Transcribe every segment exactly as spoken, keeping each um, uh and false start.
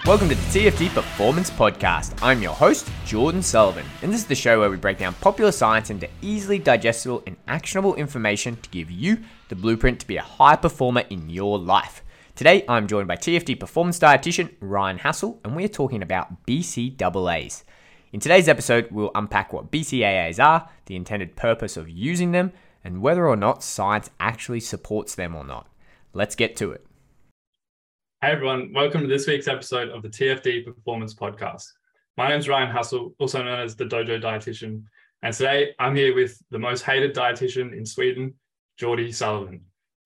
Welcome to the T F D Performance Podcast. I'm your host, Jordan Sullivan, and this is the show where we break down popular science into easily digestible and actionable information to give you the blueprint to be a high performer in your life. Today, I'm joined by T F D performance dietitian Ryan Hassel, and we're talking about B C A As. In today's episode, we'll unpack what B C A As are, the intended purpose of using them, and whether or not science actually supports them or not. Let's get to it. Hey everyone, welcome to this week's episode of the T F D Performance Podcast. My name is Ryan Hassel, also known as the Dojo Dietitian, and today I'm here with the most hated dietitian in Sweden, Jordy Sullivan.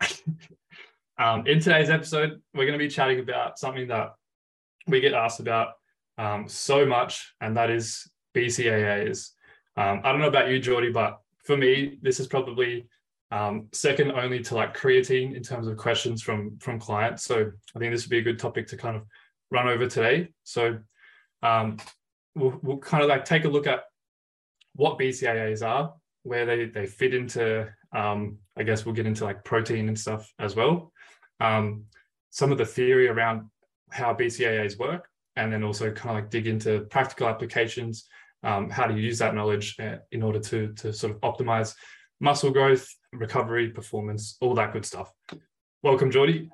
um, in today's episode, we're going to be chatting about something that we get asked about um, so much, and that is B C A As. Um, I don't know about you, Jordy, but for me, this is probably Um, second only to like creatine in terms of questions from from clients. So I think this would be a good topic to kind of run over today. So um, we'll, we'll kind of like take a look at what B C A As are, where they, they fit into, um, I guess we'll get into like protein and stuff as well. Um, some of the theory around how B C A As work, and then also kind of like dig into practical applications, um, how to use that knowledge in order to, to sort of optimize muscle growth, recovery, performance, all that good stuff. Welcome, Jordy.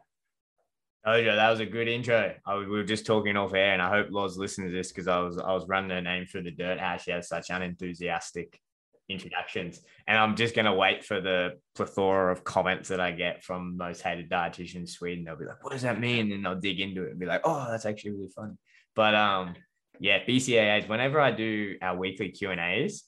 Dojo, that was a good intro. I, we were just talking off air, and I hope Loz listens to this because I was I was running her name through the dirt. How she has such unenthusiastic introductions, and I'm just gonna wait for the plethora of comments that I get from most hated dietitians in Sweden. They'll be like, "What does that mean?" And they'll dig into it and be like, "Oh, that's actually really funny." But um, yeah, B C A As. Whenever I do our weekly Q and A's,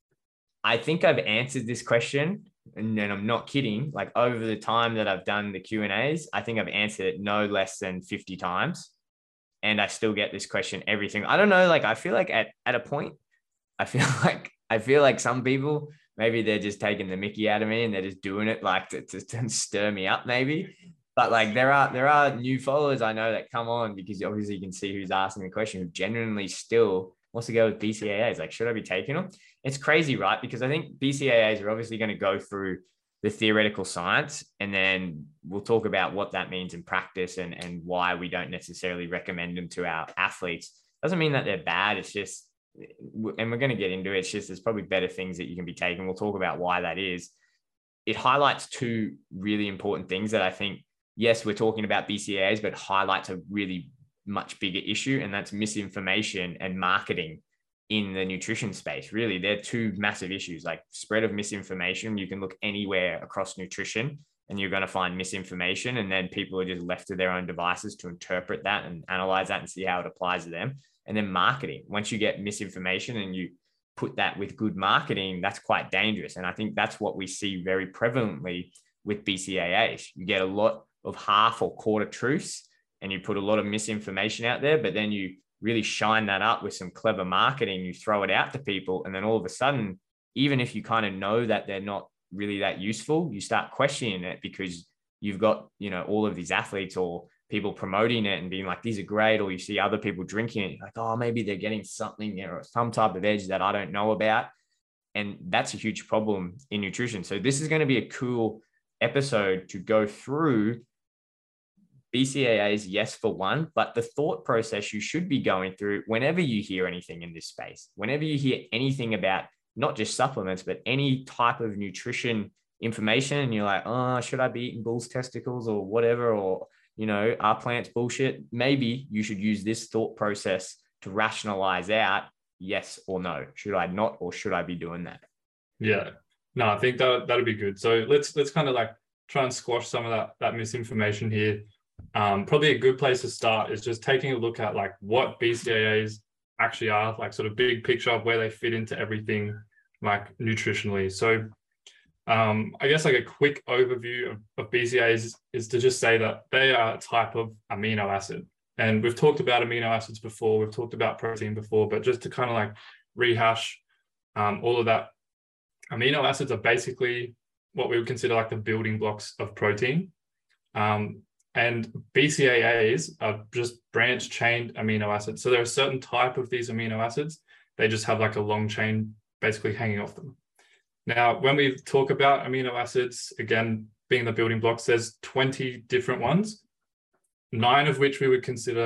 I think I've answered this question, and then I'm not kidding. Like over the time that I've done the Q and A's, I think I've answered it no less than fifty times. And I still get this question every single, I don't know. Like, I feel like at, at a point, I feel like, I feel like some people, maybe they're just taking the mickey out of me and they're just doing it like to, to, to stir me up maybe. But like there are, there are new followers I know that come on because obviously you can see who's asking the question who genuinely still wants to go with B C A As. Like, should I be taking them? It's crazy, right? Because I think B C A As are obviously going to go through the theoretical science, and then we'll talk about what that means in practice and, and why we don't necessarily recommend them to our athletes. Doesn't mean that they're bad. It's just, and we're going to get into it. It's just, there's probably better things that you can be taking. We'll talk about why that is. It highlights two really important things that I think, yes, we're talking about B C A As, but highlights a really much bigger issue, and that's misinformation and marketing in the nutrition space. Really, they're two massive issues. Like spread of misinformation, you can look anywhere across nutrition and you're going to find misinformation, and then people are just left to their own devices to interpret that and analyze that and see how it applies to them. And then marketing, once you get misinformation and you put that with good marketing, that's quite dangerous. And I think that's what we see very prevalently with B C A As. You get a lot of half or quarter truths, and you put a lot of misinformation out there, but then you really shine that up with some clever marketing, you throw it out to people. And then all of a sudden, even if you kind of know that they're not really that useful, you start questioning it because you've got, you know, all of these athletes or people promoting it and being like, these are great. Or you see other people drinking it, like, oh, maybe they're getting something, you know, some type of edge that I don't know about. And that's a huge problem in nutrition. So this is going to be a cool episode to go through B C A As, yes, for one, but the thought process you should be going through whenever you hear anything in this space, whenever you hear anything about not just supplements, but any type of nutrition information, and you're like, oh, should I be eating bull's testicles or whatever? Or, you know, are plants bullshit? Maybe you should use this thought process to rationalize out yes or no. Should I not, or should I be doing that? Yeah, no, I think that that'd be good. So let's, let's kind of like try and squash some of that, that misinformation here. Um, probably a good place to start is just taking a look at like what B C A As actually are, like sort of big picture of where they fit into everything like nutritionally. So um, I guess like a quick overview of, of B C A As is, is to just say that they are a type of amino acid. And we've talked about amino acids before, we've talked about protein before, but just to kind of like rehash um, all of that, amino acids are basically what we would consider like the building blocks of protein. Um, And B C A As are just branched chain amino acids. So there are a certain type of these amino acids. They just have like a long chain basically hanging off them. Now, when we talk about amino acids, again, being the building blocks, there's twenty different ones, nine of which we would consider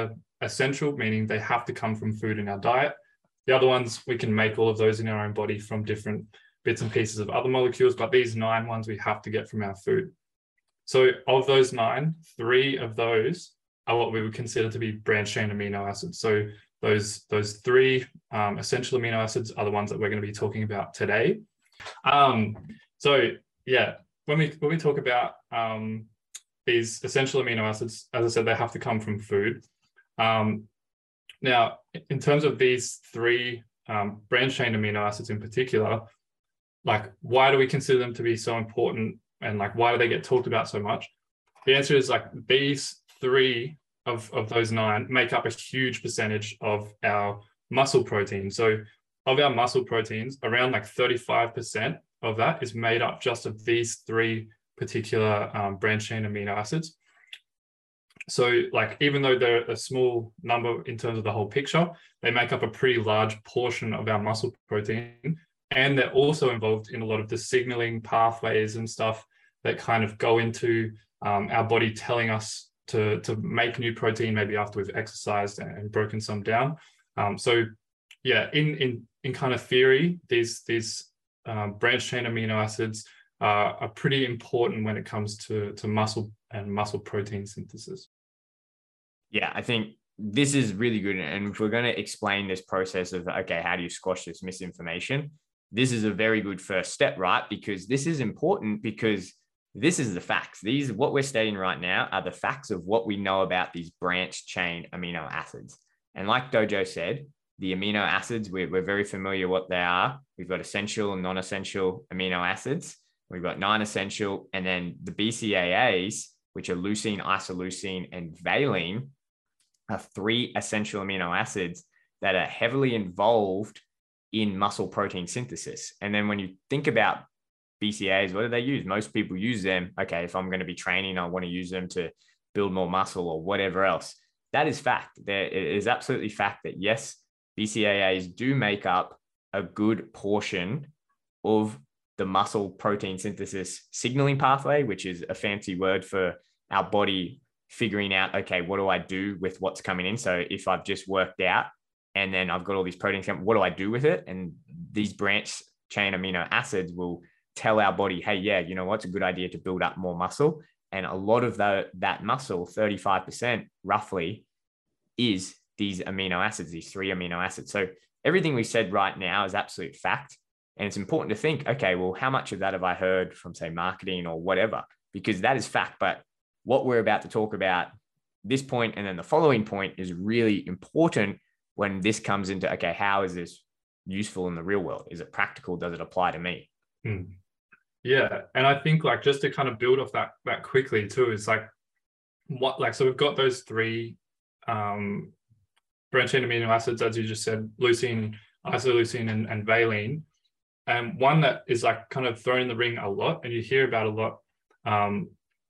essential, meaning they have to come from food in our diet. The other ones, we can make all of those in our own body from different bits and pieces of other molecules, but these nine ones we have to get from our food. So of those nine, three of those are what we would consider to be branched chain amino acids. So those, those three um, essential amino acids are the ones that we're going to be talking about today. Um, so yeah, when we, when we talk about um, these essential amino acids, as I said, they have to come from food. Um, now, in terms of these three um, branched chain amino acids in particular, like, why do we consider them to be so important, and like, why do they get talked about so much? The answer is like these three of, of those nine make up a huge percentage of our muscle protein. So of our muscle proteins, around like thirty-five percent of that is made up just of these three particular um, branched chain amino acids. So like, even though they're a small number in terms of the whole picture, they make up a pretty large portion of our muscle protein. And they're also involved in a lot of the signaling pathways and stuff that kind of go into um, our body telling us to, to make new protein, maybe after we've exercised and, and broken some down. Um, so yeah, in, in, in kind of theory, these, these um, branched chain amino acids are, are pretty important when it comes to, to muscle and muscle protein synthesis. Yeah, I think this is really good. And if we're going to explain this process of, okay, how do you squash this misinformation? This is a very good first step, right? Because this is important, because this is the facts. These, what we're stating right now, are the facts of what we know about these branched chain amino acids. And like Dojo said, the amino acids, we're, we're very familiar what they are. We've got essential and non-essential amino acids. We've got non-essential, and then the B C A As, which are leucine, isoleucine, and valine, are three essential amino acids that are heavily involved in muscle protein synthesis. And then when you think about B C A As, what do they use? Most people use them. Okay, if I'm going to be training, I want to use them to build more muscle or whatever else. That is fact. There is absolutely fact that yes, B C A As do make up a good portion of the muscle protein synthesis signaling pathway, which is a fancy word for our body figuring out, okay, what do I do with what's coming in? So if I've just worked out and then I've got all these proteins, what do I do with it? And these branched chain amino acids will tell our body, hey, yeah, you know what's a good idea to build up more muscle. And a lot of the, that muscle, thirty-five percent roughly, is these amino acids, these three amino acids. So everything we said right now is absolute fact. And it's important to think, okay, well, how much of that have I heard from, say, marketing or whatever? Because that is fact. But what we're about to talk about, this point and then the following point, is really important when this comes into, okay, how is this useful in the real world? Is it practical? Does it apply to me? Hmm. Yeah. And I think, like, just to kind of build off that, that quickly too, is like, what, like, so we've got those three um, branched chain amino acids, as you just said, leucine, isoleucine, and, and valine. And one that is like kind of thrown in the ring a lot, and you hear about a lot, um,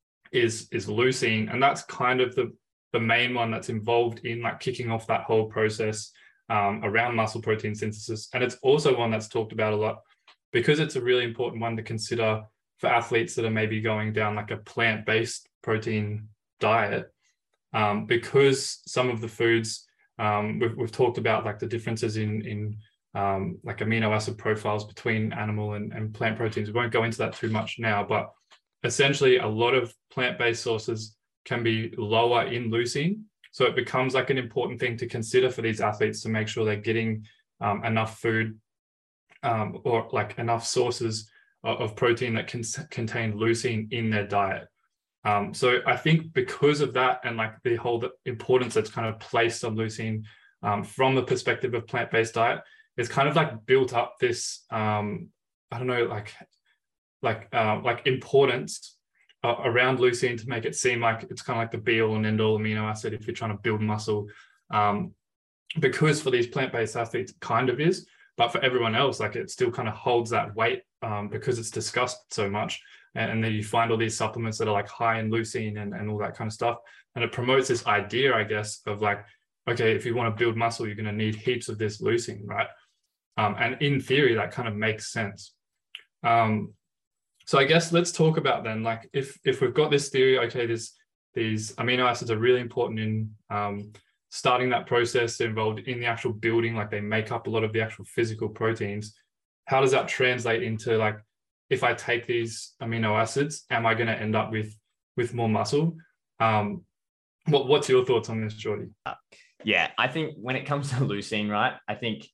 is, is leucine. And that's kind of the, the main one that's involved in like kicking off that whole process um, around muscle protein synthesis. And it's also one that's talked about a lot because it's a really important one to consider for athletes that are maybe going down like a plant-based protein diet, um, because some of the foods um, we've, we've talked about, like the differences in, in um, like amino acid profiles between animal and, and plant proteins. We won't go into that too much now, but essentially a lot of plant-based sources can be lower in leucine. So it becomes like an important thing to consider for these athletes to make sure they're getting um, enough food um, or like enough sources of, of protein that can contain leucine in their diet. Um, so I think because of that, and like the whole importance that's kind of placed on leucine um, from the perspective of plant-based diet, it's kind of like built up this, um, I don't know, like, like, uh, like importance uh, around leucine to make it seem like it's kind of like the be all and end all amino acid if you're trying to build muscle. Um, because for these plant-based athletes, it kind of is, but for everyone else, like it still kind of holds that weight um, because it's discussed so much. And, and then you find all these supplements that are like high in leucine and, and all that kind of stuff. And it promotes this idea, I guess, of like, okay, if you want to build muscle, you're going to need heaps of this leucine, right? Um, and in theory, that kind of makes sense. Um, so I guess let's talk about then, like if if we've got this theory, okay, this, these amino acids are really important in um, starting that process, they're involved in the actual building, like they make up a lot of the actual physical proteins. How does that translate into like, if I take these amino acids, am I going to end up with with more muscle? Um, what what's your thoughts on this, Jordy? Yeah, I think when it comes to leucine, right, I think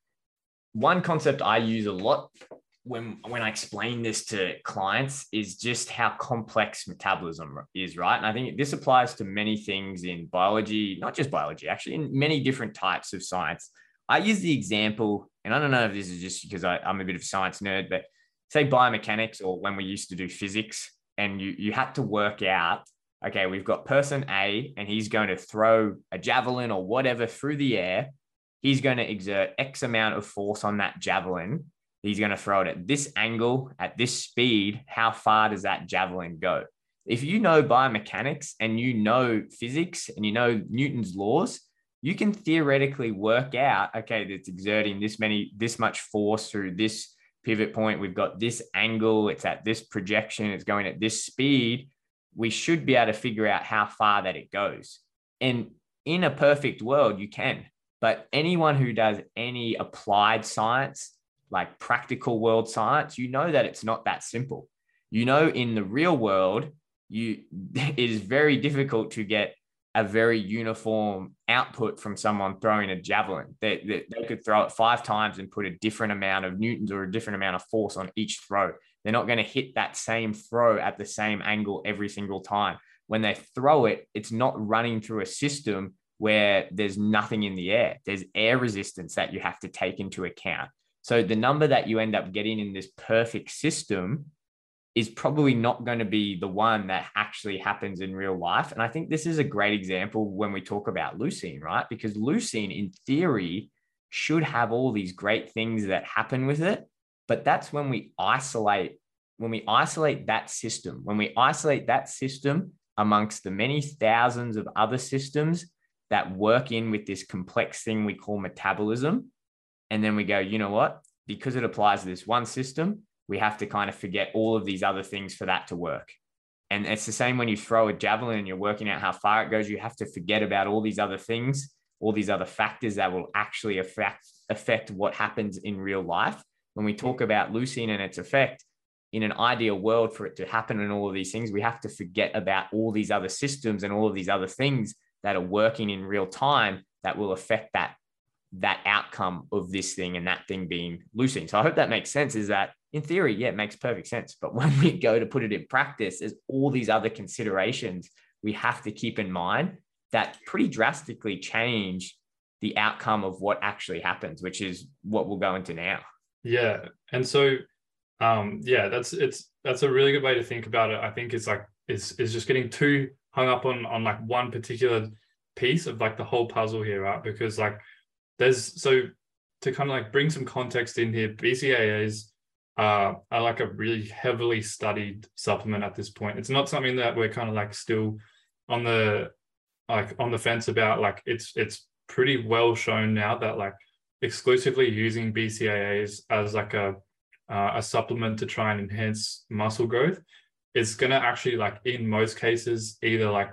one concept I use a lot when when I explain this to clients is just how complex metabolism is, right? And I think this applies to many things in biology, not just biology, actually, in many different types of science. I use the example, and I don't know if this is just because I, I'm a bit of a science nerd, but say biomechanics, or when we used to do physics, and you you had to work out, okay, we've got person A, and he's going to throw a javelin or whatever through the air. He's going to exert X amount of force on that javelin. He's going to throw it at this angle, at this speed. How far does that javelin go? If you know biomechanics and you know physics and you know Newton's laws, you can theoretically work out, okay, that's exerting this many, this much force through this pivot point. We've got this angle. It's at this projection. It's going at this speed. We should be able to figure out how far that it goes. And in a perfect world, you can. But anyone who does any applied science, like practical world science, you know that it's not that simple. You know, in the real world, you it is very difficult to get a very uniform output from someone throwing a javelin. They, they, they could throw it five times and put a different amount of newtons or a different amount of force on each throw. They're not going to hit that same throw at the same angle every single time. When they throw it, it's not running through a system where there's nothing in the air. There's air resistance that you have to take into account. So the number that you end up getting in this perfect system is probably not going to be the one that actually happens in real life. And I think this is a great example when we talk about leucine, right? Because leucine, in theory, should have all these great things that happen with it. But that's when we isolate, when we isolate that system, when we isolate that system amongst the many thousands of other systems that work in with this complex thing we call metabolism. And then we go, you know what? Because it applies to this one system, we have to kind of forget all of these other things for that to work. And it's the same when you throw a javelin and you're working out how far it goes. You have to forget about all these other things, all these other factors that will actually affect, affect what happens in real life. When we talk about leucine and its effect, in an ideal world for it to happen and all of these things, we have to forget about all these other systems and all of these other things that are working in real time that will affect that that outcome of this thing, and that thing being leucine. So I hope that makes sense, is that in theory, yeah, it makes perfect sense. But when we go to put it in practice, there's all these other considerations we have to keep in mind that pretty drastically change the outcome of what actually happens, which is what we'll go into now. Yeah. And so, um, yeah, that's, it's, that's a really good way to think about it. I think it's like, it's, it's just getting too hung up on, on like one particular piece of like the whole puzzle here, right? Because like, there's, so to kind of like bring some context in here, B C A As uh, are like a really heavily studied supplement at this point. It's not something that we're kind of like still on the, like on the fence about. Like it's, it's pretty well shown now that like exclusively using B C A As as like a, uh, a supplement to try and enhance muscle growth is going to actually, like in most cases, either like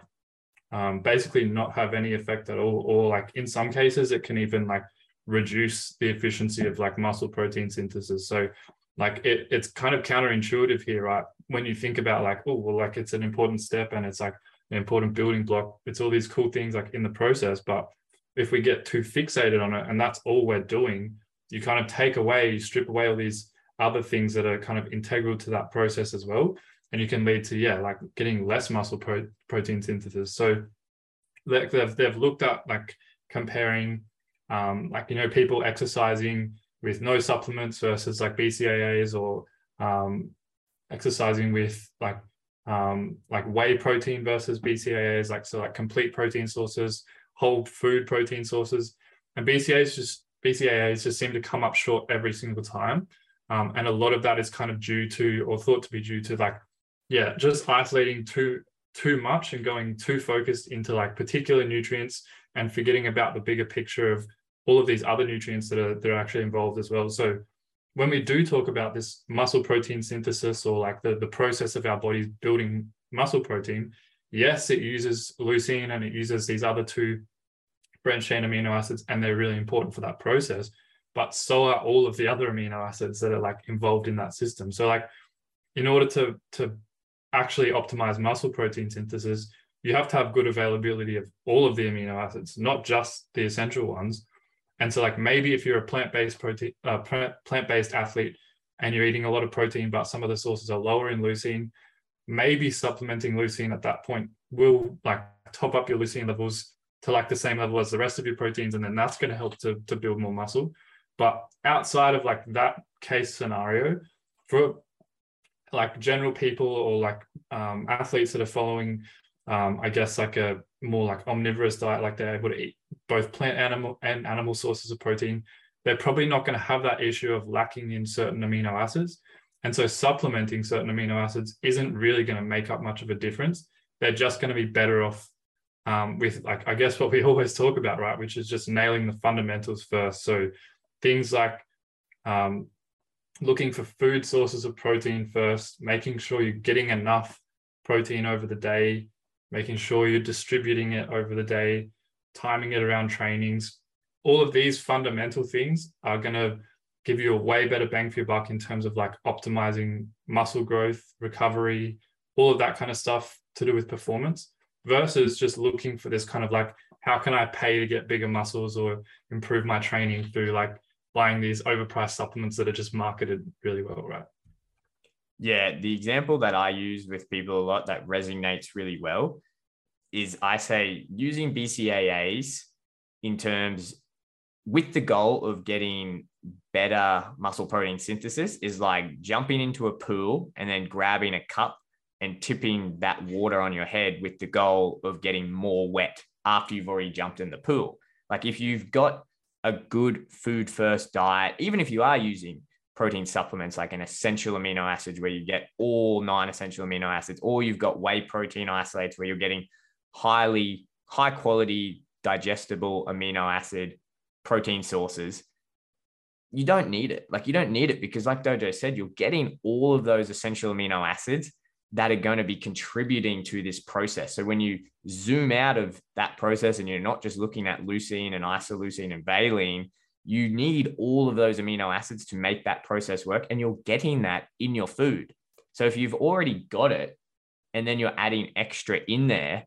Um, basically not have any effect at all, or like in some cases it can even like reduce the efficiency of like muscle protein synthesis. So like it, it's kind of counterintuitive here, right? When you think about like, oh, well, like it's an important step and it's like an important building block. It's all these cool things like in the process. But if we get too fixated on it and that's all we're doing, you kind of take away, you strip away all these other things that are kind of integral to that process as well. And you can lead to, yeah, like getting less muscle pro protein synthesis. So they've, they've looked at like comparing, um, like, you know, people exercising with no supplements versus like B C A As, or um, exercising with like, um, like whey protein versus B C A As, like, so like complete protein sources, whole food protein sources. And B C A As just, B C A As just seem to come up short every single time. Um, and a lot of that is kind of due to, or thought to be due to like, yeah, just isolating too too much and going too focused into like particular nutrients and forgetting about the bigger picture of all of these other nutrients that are that are actually involved as well. So when we do talk about this muscle protein synthesis, or like the, the process of our bodies building muscle protein, yes, it uses leucine and it uses these other two branched chain amino acids, and they're really important for that process. But so are all of the other amino acids that are like involved in that system. So like in order to, to actually optimize muscle protein synthesis, you have to have good availability of all of the amino acids, not just the essential ones. And so like maybe if you're a plant-based protein, uh, plant-based athlete and you're eating a lot of protein, but some of the sources are lower in leucine, maybe supplementing leucine at that point will like top up your leucine levels to like the same level as the rest of your proteins. And then that's going to help to, to build more muscle. But outside of like that case scenario, for like general people or like um, athletes that are following, um, I guess like a more like omnivorous diet, like they're able to eat both plant animal and animal sources of protein, they're probably not going to have that issue of lacking in certain amino acids. And so supplementing certain amino acids isn't really going to make up much of a difference. They're just going to be better off um, with like, I guess what we always talk about, right? Which is just nailing the fundamentals first. So things like um, looking for food sources of protein first, making sure you're getting enough protein over the day, making sure you're distributing it over the day, timing it around trainings. All of these fundamental things are going to give you a way better bang for your buck in terms of like optimizing muscle growth, recovery, all of that kind of stuff to do with performance, versus just looking for this kind of like, how can I pay to get bigger muscles or improve my training through like buying these overpriced supplements that are just marketed really well, right? Yeah, the example that I use with people a lot that resonates really well is I say using B C A As in terms with the goal of getting better muscle protein synthesis is like jumping into a pool and then grabbing a cup and tipping that water on your head with the goal of getting more wet after you've already jumped in the pool. Like if you've got a good food first diet, even if you are using protein supplements like an essential amino acids where you get all nine essential amino acids, or you've got whey protein isolates where you're getting highly high quality digestible amino acid protein sources, you don't need it. Like you don't need it because like Dojo said, you're getting all of those essential amino acids that are going to be contributing to this process. So when you zoom out of that process and you're not just looking at leucine and isoleucine and valine, you need all of those amino acids to make that process work, and you're getting that in your food. So if you've already got it and then you're adding extra in there,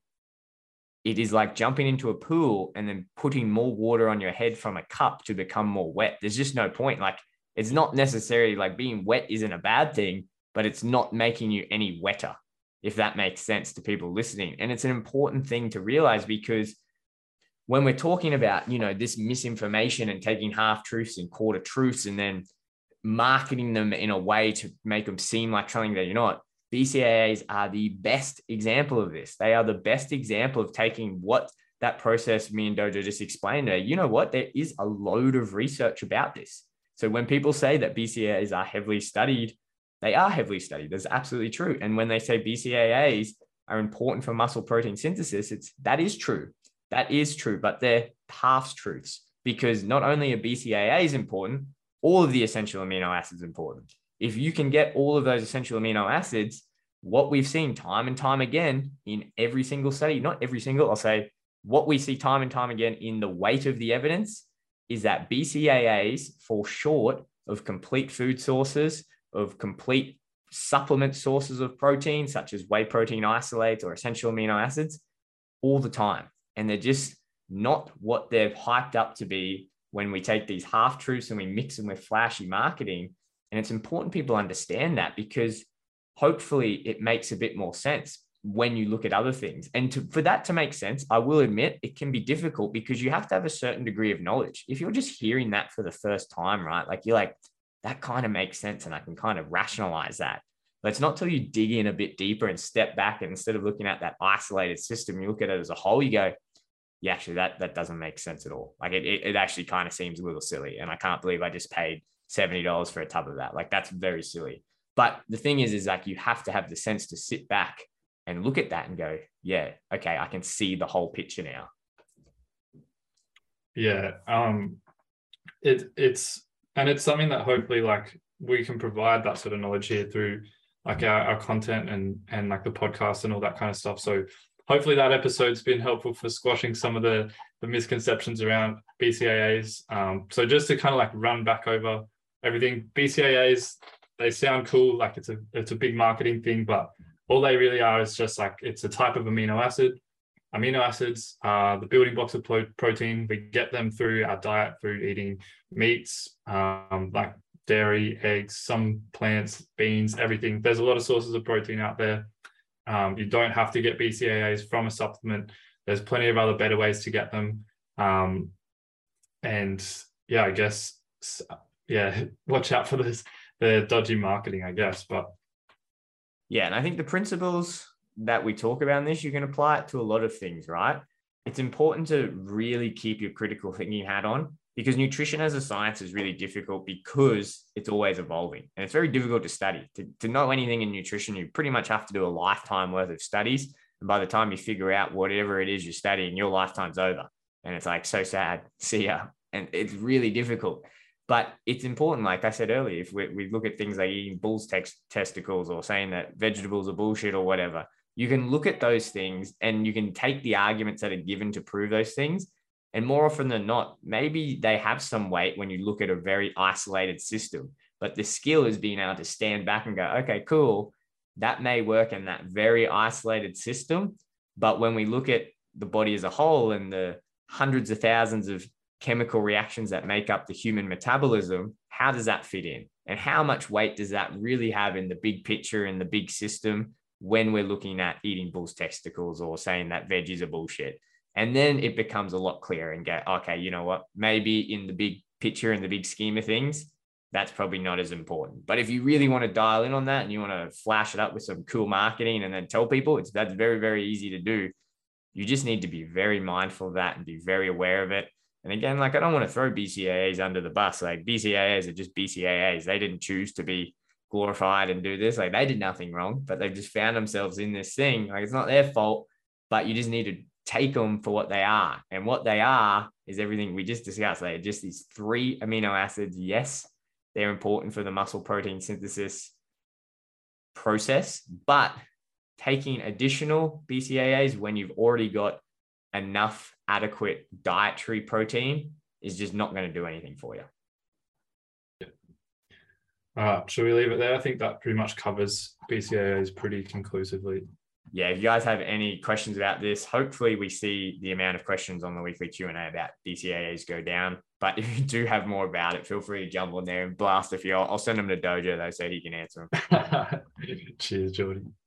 it is like jumping into a pool and then putting more water on your head from a cup to become more wet. There's just no point. Like it's not necessarily like being wet isn't a bad thing, but it's not making you any wetter, if that makes sense to people listening. And it's an important thing to realize, because when we're talking about, you know, this misinformation and taking half truths and quarter truths and then marketing them in a way to make them seem like something that you're not, B C A As are the best example of this. They are the best example of taking what that process me and Dojo just explained there. You know what? There is a load of research about this. So when people say that B C A As are heavily studied, they are heavily studied. That's absolutely true. And when they say B C A As are important for muscle protein synthesis, it's that is true. That is true, but they're half truths, because not only are B C A As important, all of the essential amino acids are important. If you can get all of those essential amino acids, what we've seen time and time again in every single study, not every single, I'll say what we see time and time again in the weight of the evidence is that B C A As fall short of complete food sources, of complete supplement sources of protein, such as whey protein isolates or essential amino acids, all the time. And they're just not what they're hyped up to be when we take these half truths and we mix them with flashy marketing. And it's important people understand that, because hopefully it makes a bit more sense when you look at other things. And to, for that to make sense, I will admit it can be difficult because you have to have a certain degree of knowledge. If you're just hearing that for the first time, right? Like you're like, that kind of makes sense and I can kind of rationalize that. But it's not till you dig in a bit deeper and step back, and instead of looking at that isolated system, you look at it as a whole, you go, yeah, actually that, that doesn't make sense at all. Like it, it, it actually kind of seems a little silly. And I can't believe I just paid seventy dollars for a tub of that. Like that's very silly. But the thing is, is like, you have to have the sense to sit back and look at that and go, yeah, okay, I can see the whole picture now. Yeah. Um, it, it's, and it's something that hopefully like we can provide that sort of knowledge here through like our, our content and, and like the podcast and all that kind of stuff. So hopefully that episode's been helpful for squashing some of the, the misconceptions around B C A As. Um, so just to kind of like run back over everything, B C A As, they sound cool, like it's a it's a big marketing thing, but all they really are is just like, it's a type of amino acid. Amino acids are the building blocks of protein. We get them through our diet, through eating meats, um, like dairy, eggs, some plants, beans, everything. There's a lot of sources of protein out there. Um, you don't have to get B C A As from a supplement. There's plenty of other better ways to get them. Um, and yeah, I guess, yeah, watch out for this, the dodgy marketing, I guess. But yeah, and I think the principles that we talk about in this, you can apply it to a lot of things, right? It's important to really keep your critical thinking hat on, because nutrition as a science is really difficult because it's always evolving and it's very difficult to study. To, to know anything in nutrition, you pretty much have to do a lifetime worth of studies. And by the time you figure out whatever it is you're studying, your lifetime's over. And it's like, so sad, see ya. And it's really difficult. But it's important, like I said earlier, if we, we look at things like eating bull's tex- testicles or saying that vegetables are bullshit or whatever, you can look at those things and you can take the arguments that are given to prove those things. And more often than not, maybe they have some weight when you look at a very isolated system. But the skill is being able to stand back and go, okay, cool, that may work in that very isolated system. But when we look at the body as a whole and the hundreds of thousands of chemical reactions that make up the human metabolism, how does that fit in? And how much weight does that really have in the big picture, in the big system, when we're looking at eating bull's testicles or saying that veggies are bullshit? And then it becomes a lot clearer and go, okay, you know what? Maybe in the big picture and the big scheme of things, that's probably not as important. But if you really want to dial in on that and you want to flash it up with some cool marketing and then tell people, it's that's very, very easy to do. You just need to be very mindful of that and be very aware of it. And again, like I don't want to throw B C A As under the bus. Like B C A As are just B C A As. They didn't choose to be glorified and do this. Like they did nothing wrong, but they've just found themselves in this thing. Like it's not their fault, but you just need to take them for what they are. And what they are is everything we just discussed. They're just these three amino acids. Yes, they're important for the muscle protein synthesis process, but taking additional B C A As when you've already got enough adequate dietary protein is just not going to do anything for you. Yeah. All right, should we leave it there? I think that pretty much covers B C A As pretty conclusively. Yeah, if you guys have any questions about this, hopefully we see the amount of questions on the weekly Q and A about B C A As go down. But if you do have more about it, feel free to jump on there and blast a few. I'll, I'll send them to Dojo though, so he can answer them. Cheers, Jordy.